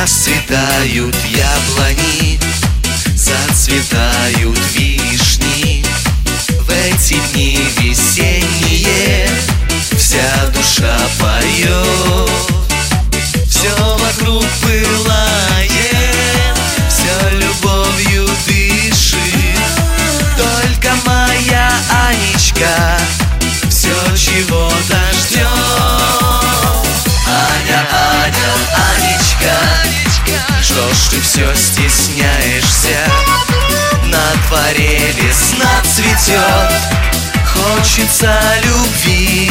Расцветают яблони, зацветают вишни. В эти дни весенние вся душа поет. Все вокруг пылает, все любовью дышит. Только моя Анечка все чего-то ждет. Аня, Аня, Анечка, что ж ты все стесняешься? На дворе весна цветет, хочется любви.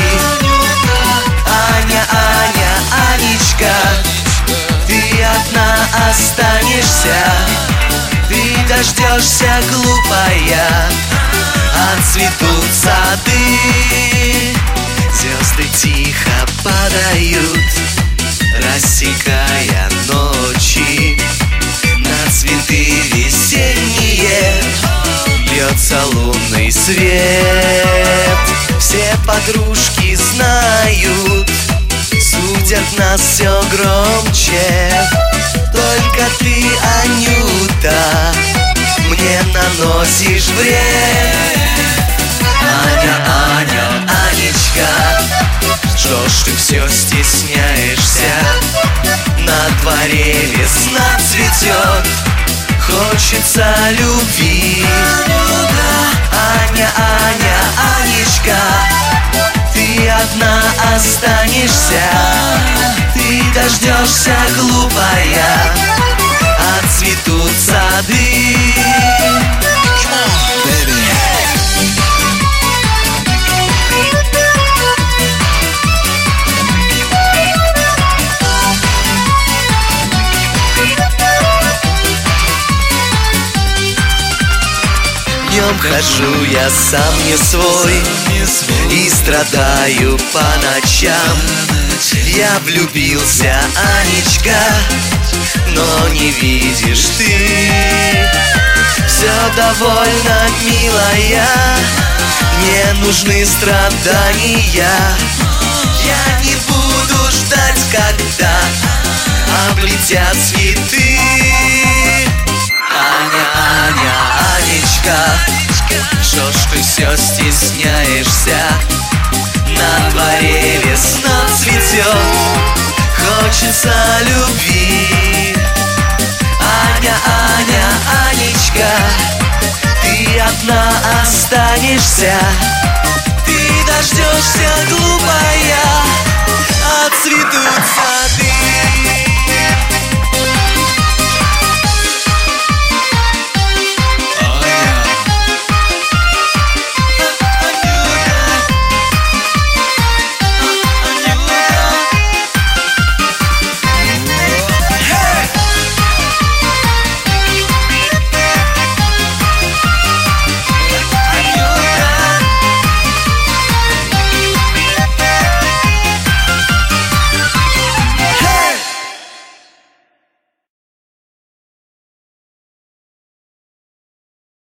Аня, Аня, Анечка, ты одна останешься. Ты дождешься, глупая, отцветут сады. Звезды тихо падают, рассекая ночи. На цветы весенние льется лунный свет. Все подружки знают, судят нас все громче. Только ты, Анюта, мне наносишь вред. Аня, Аня, Анечка, что ж ты все стесняешься? На дворе весна цветет, хочется любви. Аня, Аня, Анечка, ты одна останешься. Ты дождешься, глупая, отцветут сады. Днем хожу я сам не свой и страдаю по ночам. Я влюбился, Анечка, но не видишь ты. Все довольно, милая, не нужны страдания. Я не буду ждать, когда облетят цветы. Аня, Аня, Анечка, что ж ты все стесняешься? На дворе весна цветет, хочется любви. Аня, Аня, Анечка, ты одна останешься. Ты дождешься, глупая,